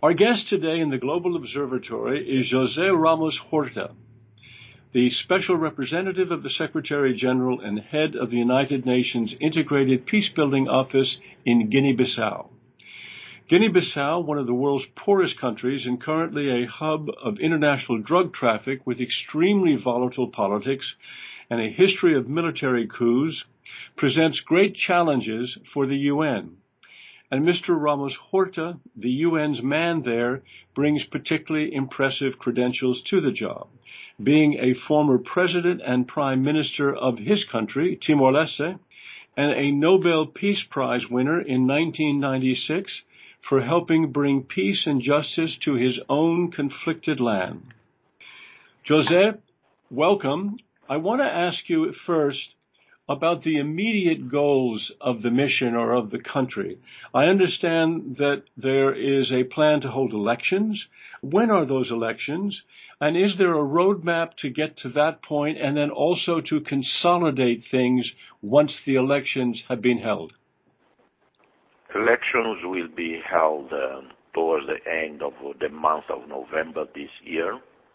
Our guest today in the Global Observatory is José Ramos Horta, the Special Representative of the Secretary General and head of the United Nations Integrated Peacebuilding Office in Guinea-Bissau. Guinea-Bissau, one of the world's poorest countries and currently a hub of international drug traffic with extremely volatile politics and a history of military coups, presents great challenges for the UN. And Mr. Ramos Horta, the UN's man there, brings particularly impressive credentials to the job, being a former president and prime minister of his country, Timor-Leste, and a Nobel Peace Prize winner in 1996 for helping bring peace and justice to his own conflicted land. José, welcome. I want to ask you first about the immediate goals of the mission or of the country. I understand that there is a plan to hold elections. When are those elections? And is there a roadmap to get to that point and then also to consolidate things once the elections have been held? Elections will be held towards the end of the month of November this year,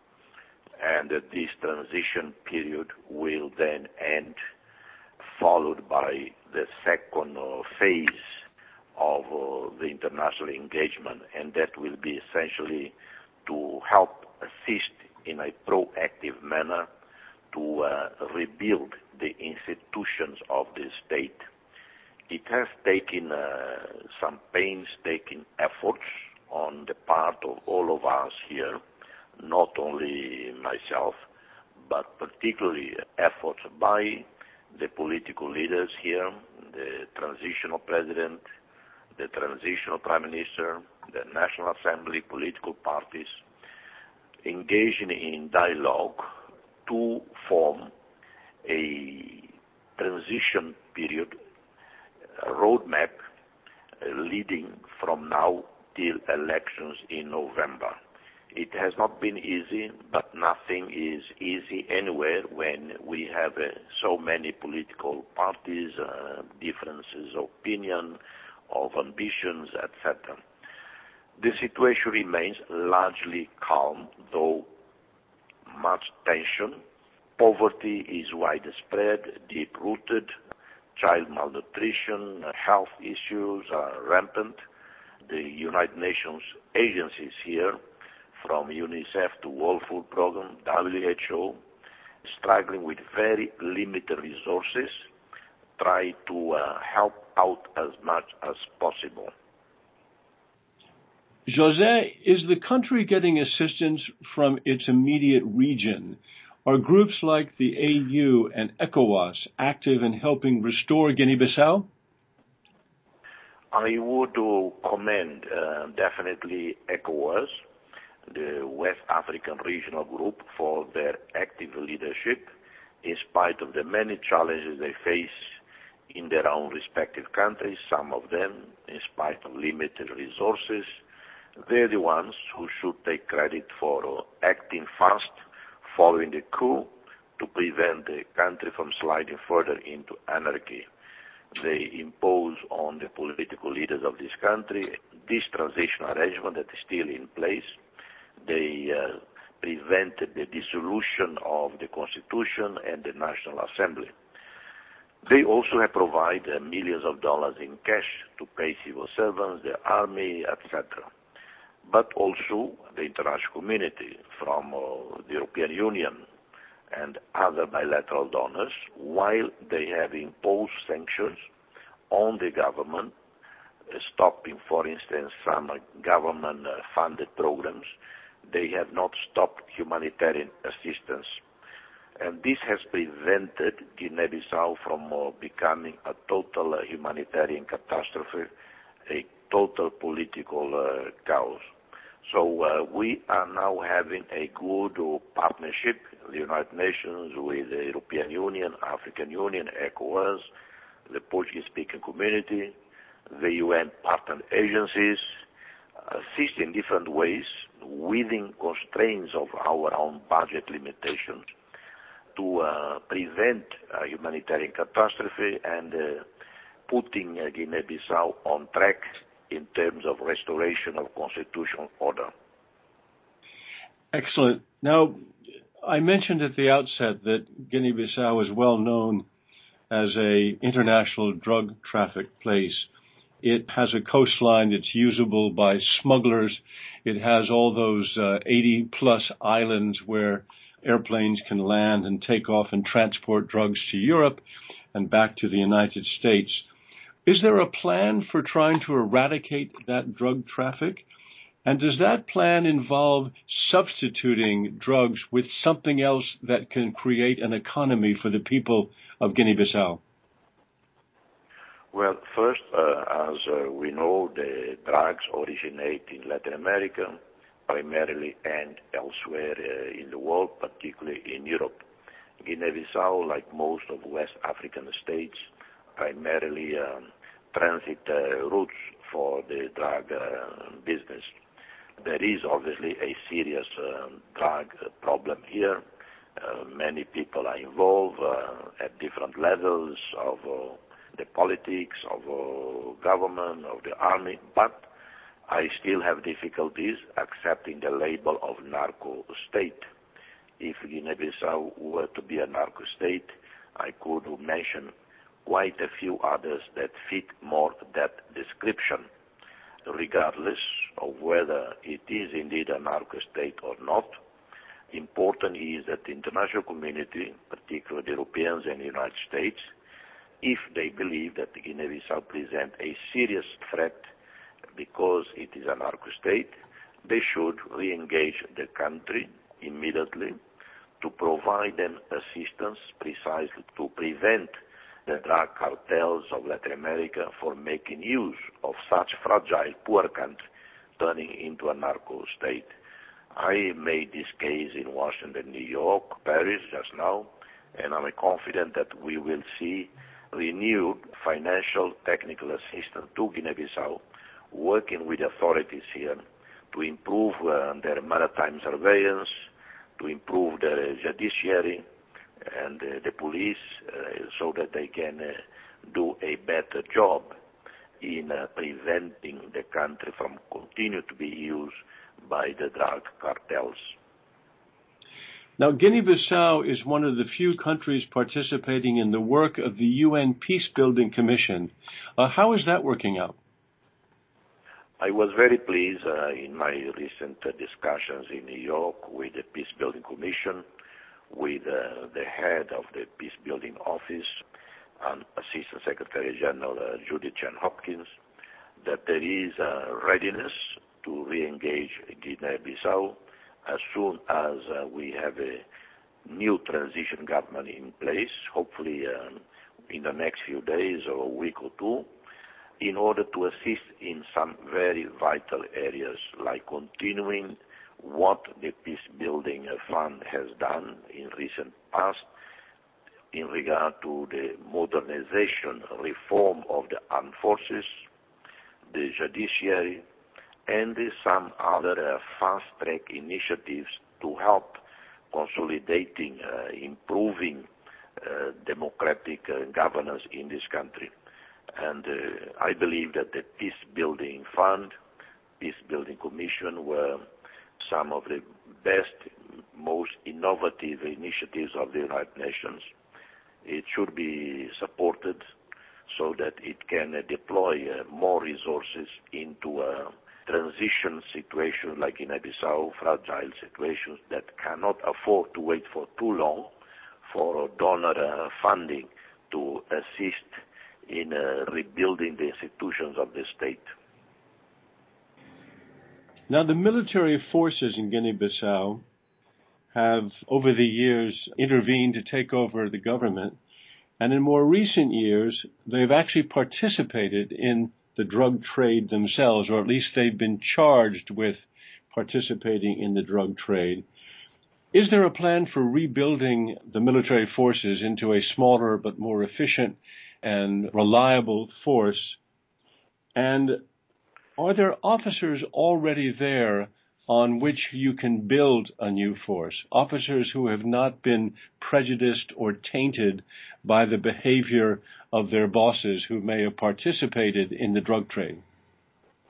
and this transition period will then end, followed by the second phase of the international engagement, and that will be essentially to help assist in a proactive manner to rebuild the institutions of the state. It has taken some painstaking efforts on the part of all of us here, not only myself, but particularly efforts by the political leaders here, the transitional president, the transitional prime minister, the National Assembly, political parties, engaging in dialogue to form a transition period, a roadmap leading from now till elections in November. It has not been easy, but nothing is easy anywhere when we have so many political parties, differences of opinion, of ambitions, etc. The situation remains largely calm, though much tension. Poverty is widespread, deep-rooted. Child malnutrition, health issues are rampant. The United Nations agencies here, from UNICEF to World Food Programme, WHO, struggling with very limited resources, try to help out as much as possible. José, is the country getting assistance from its immediate region? Are groups like the AU and ECOWAS active in helping restore Guinea-Bissau? I would commend definitely ECOWAS, the West African Regional Group, for their active leadership in spite of the many challenges they face in their own respective countries, some of them in spite of limited resources. They're the ones who should take credit for acting fast following the coup to prevent the country from sliding further into anarchy. They impose on the political leaders of this country this transitional arrangement that is still in place. They prevented the dissolution of the Constitution and the National Assembly. They also have provided millions of dollars in cash to pay civil servants, the army, etc. But also the international community from the European Union and other bilateral donors, while they have imposed sanctions on the government, stopping, for instance, some government-funded programs, they have not stopped humanitarian assistance. And this has prevented Guinea-Bissau from becoming a total humanitarian catastrophe, a total political chaos. So we are now having a good partnership, the United Nations with the European Union, African Union, ECOWAS, the Portuguese-speaking community, the UN partner agencies, assist in different ways within constraints of our own budget limitations to prevent a humanitarian catastrophe and putting Guinea-Bissau on track in terms of restoration of constitutional order. Excellent. Now, I mentioned at the outset that Guinea-Bissau is well known as an international drug traffic place. It has a coastline that's usable by smugglers. It has all those 80-plus islands where airplanes can land and take off and transport drugs to Europe and back to the United States. Is there a plan for trying to eradicate that drug traffic? And does that plan involve substituting drugs with something else that can create an economy for the people of Guinea-Bissau? Well, first, as we know, the drugs originate in Latin America, primarily, and elsewhere in the world, particularly in Europe. Guinea-Bissau, like most of West African states, primarily transit routes for the drug business. There is obviously a serious drug problem here. Many people are involved at different levels of the politics, of government, of the army, but I still have difficulties accepting the label of narco state. If Guinea-Bissau were to be a narco state, I could mention quite a few others that fit more that description. Regardless of whether it is indeed a narco state or not, important is that the international community, particularly the Europeans and the United States, if they believe that Guinea-Bissau presents a serious threat because it is a narco state, they should re-engage the country immediately to provide them assistance precisely to prevent the drug cartels of Latin America from making use of such fragile, poor country turning into a narco state. I made this case in Washington, New York, Paris just now, and I'm confident that we will see renewed financial technical assistance to Guinea-Bissau, working with authorities here to improve their maritime surveillance, to improve their judiciary and the police so that they can do a better job in preventing the country from continue to be used by the drug cartels. Now, Guinea-Bissau is one of the few countries participating in the work of the UN Peacebuilding Commission. How is that working out? I was very pleased in my recent discussions in New York with the Peacebuilding Commission, with the head of the Peacebuilding Office and Assistant Secretary General Judith Chan Hopkins, that there is a readiness to re-engage Guinea-Bissau as soon as we have a new transition government in place, hopefully in the next few days or a week or two, in order to assist in some very vital areas like continuing what the Peace Building Fund has done in recent past in regard to the modernization, reform of the armed forces, the judiciary, and some other fast-track initiatives to help consolidating, improving democratic governance in this country. And I believe that the Peace Building Fund, Peace Building Commission were some of the best, most innovative initiatives of the United Nations. It should be supported so that it can deploy more resources into a transition situation like Guinea-Bissau, fragile situations that cannot afford to wait for too long for donor funding to assist in rebuilding the institutions of the state. Now, the military forces in Guinea-Bissau have, over the years, intervened to take over the government, and in more recent years, they've actually participated in the drug trade themselves, or at least they've been charged with participating in the drug trade. Is there a plan for rebuilding the military forces into a smaller but more efficient and reliable force? And are there officers already there on which you can build a new force, officers who have not been prejudiced or tainted by the behavior of their bosses who may have participated in the drug trade?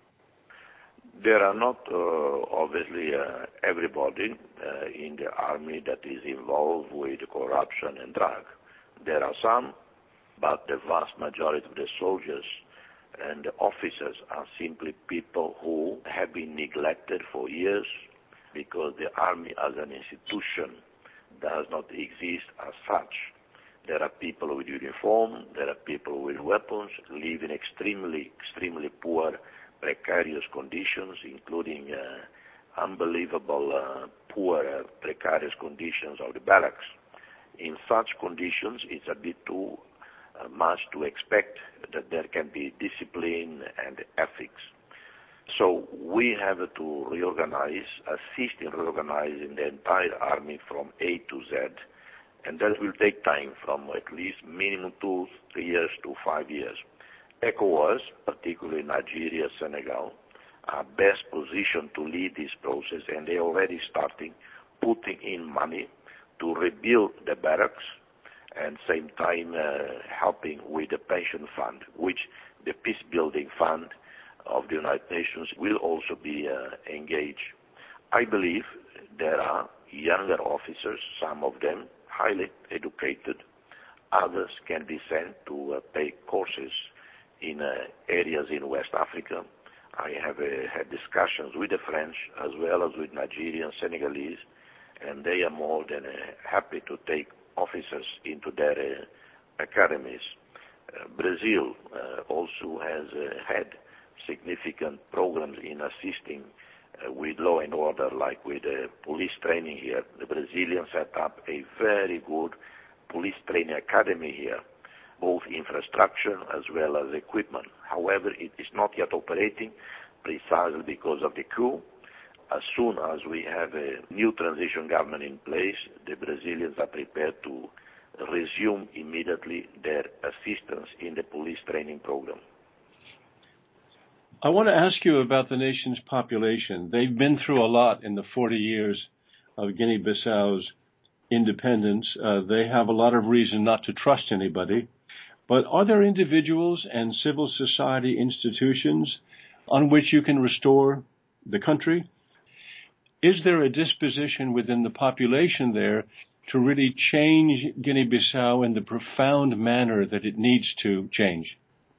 There are not, obviously, everybody in the army that is involved with corruption and drug. There are some, but the vast majority of the soldiers and the officers are simply people who have been neglected for years because the army as an institution does not exist as such. There are people with uniform, there are people with weapons, live in extremely poor, precarious conditions, including unbelievable poor, precarious conditions of the barracks. In such conditions, it's a bit too much to expect that there can be discipline and ethics. So we have to reorganize, assist in reorganizing the entire army from A to Z, and that will take time, from at least minimum 2-3 years to 5 years. ECOWAS, particularly Nigeria, Senegal, are best positioned to lead this process, and they're already starting putting in money to rebuild the barracks, and same time helping with the pension fund, which the peace building fund of the United Nations will also be engaged. I believe there are younger officers, some of them highly educated, others can be sent to take courses in areas in West Africa. I have had discussions with the French as well as with Nigerian, Senegalese, and they are more than happy to take officers into their academies. Brazil also has had significant programs in assisting with law and order, like with police training here. The Brazilians set up a very good police training academy here, both infrastructure as well as equipment. However, it is not yet operating precisely because of the coup. As soon as we have a new transition government in place, the Brazilians are prepared to resume immediately their assistance in the police training program. I want to ask you about the nation's population. They've been through a lot in the 40 years of Guinea-Bissau's independence. They have a lot of reason not to trust anybody. But are there individuals and civil society institutions on which you can restore the country? Is there a disposition within the population there to really change Guinea-Bissau in the profound manner that it needs to change?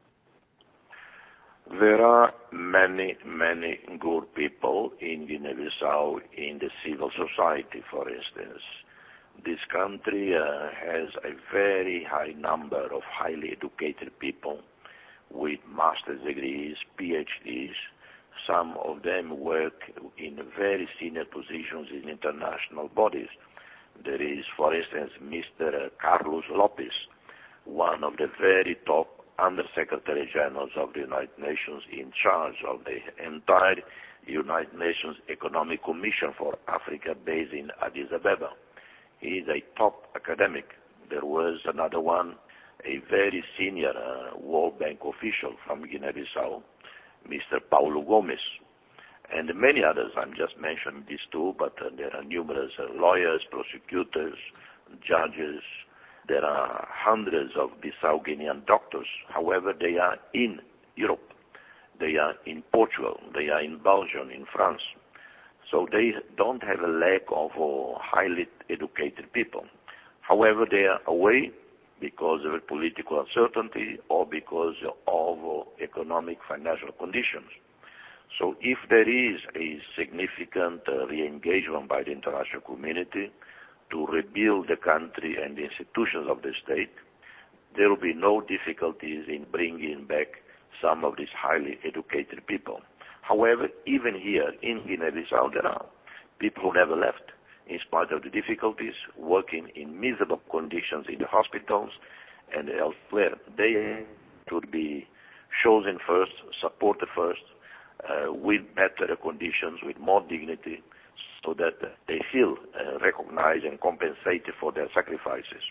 There are many good people in Guinea-Bissau in the civil society, for instance. This country has a very high number of highly educated people with master's degrees, PhDs. Some of them work in very senior positions in international bodies. There is, for instance, Mr. Carlos Lopez, one of the very top Under-Secretary Generals of the United Nations in charge of the entire United Nations Economic Commission for Africa based in Addis Ababa. He is a top academic. There was another one, a very senior World Bank official from Guinea-Bissau, Mr. Paulo Gomes, and many others. I'm just mentioning these two, but there are numerous lawyers, prosecutors, judges. There are hundreds of Bissau-Guinean doctors. However, they are in Europe. They are in Portugal. They are in Belgium, in France. So they don't have a lack of highly educated people. However, they are away because of political uncertainty or because of economic financial conditions. So if there is a significant re-engagement by the international community to rebuild the country and the institutions of the state, there will be no difficulties in bringing back some of these highly educated people. However, even here in Guinea-Bissau, there are people who never left, in spite of the difficulties, working in miserable conditions in the hospitals and elsewhere. They should be chosen first, supported first, with better conditions, with more dignity, so that they feel recognized and compensated for their sacrifices.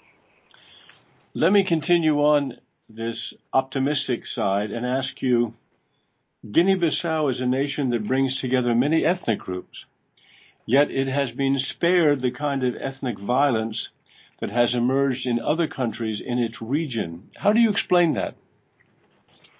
Let me continue on this optimistic side and ask you, Guinea-Bissau is a nation that brings together many ethnic groups, yet it has been spared the kind of ethnic violence that has emerged in other countries in its region. How do you explain that?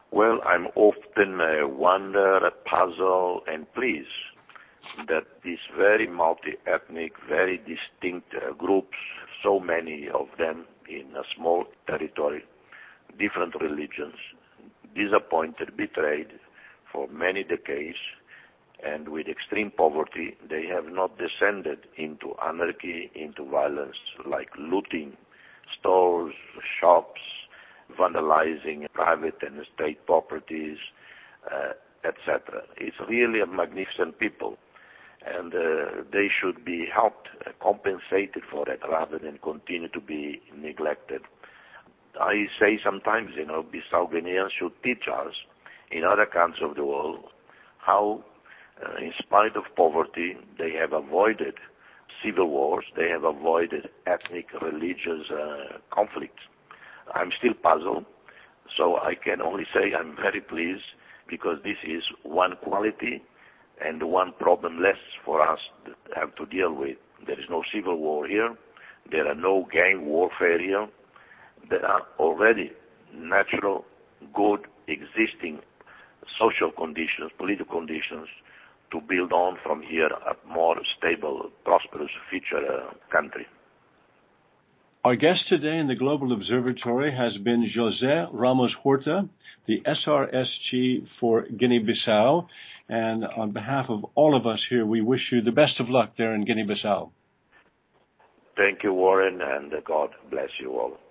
Well, I'm often wonder, puzzle, and pleased that these very multi-ethnic, very distinct groups, so many of them in a small territory, different religions, disappointed, betrayed for many decades, and with extreme poverty, they have not descended into anarchy, into violence, like looting stores, shops, vandalizing private and state properties, etc. It's really a magnificent people, and they should be helped, compensated for that, rather than continue to be neglected. I say sometimes, Bissau Guineans should teach us in other countries of the world how, in spite of poverty, they have avoided civil wars, they have avoided ethnic, religious conflicts. I'm still puzzled, so I can only say I'm very pleased, because this is one quality and one problem less for us to have to deal with. There is no civil war here. There are no gang warfare here. There are already natural, good, existing social conditions, political conditions to build on from here a more stable, prosperous future country. Our guest today in the Global Observatory has been José Ramos Horta, the SRSG for Guinea-Bissau. And on behalf of all of us here, we wish you the best of luck there in Guinea-Bissau. Thank you, Warren, and God bless you all.